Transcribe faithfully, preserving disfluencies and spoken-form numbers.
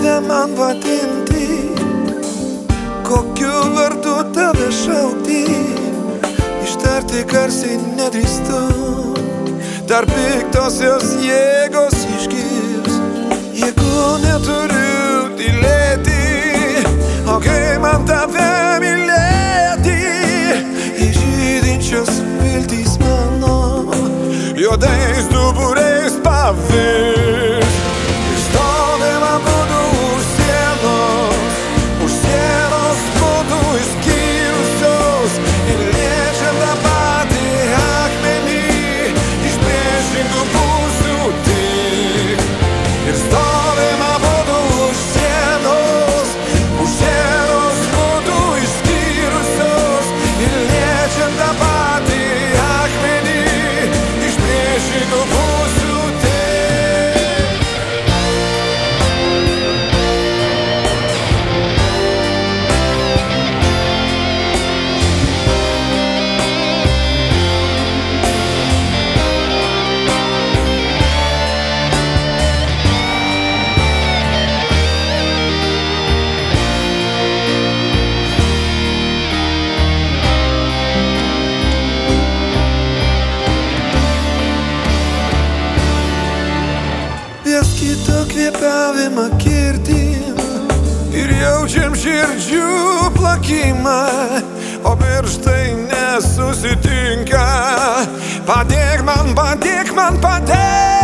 tave man vadinti, kokiu vardu tave šaukti, ištarti garsiai nedrįstu, dar piktosios jėgos išgirs. Jeigu neturiu tylėti, o kai man tave mylėti, įžydinčios viltys mano juodais duburiais pavirs. Ir stovim abudu už sienos, už sienos būtų išskyrusios, ir liečiam tą patį akmenį iš priešingų pusių tik. Ir stovim abudu už sienos, už sienos būtų išskyrusios, ir liečiam tą patį akmenį iš priešingų pusių tik. Viens kito kvėpavimą girdim ir jaučiam širdžių plakimą, o pirštai nesusitinka. Padėk man, padėk man, padėk.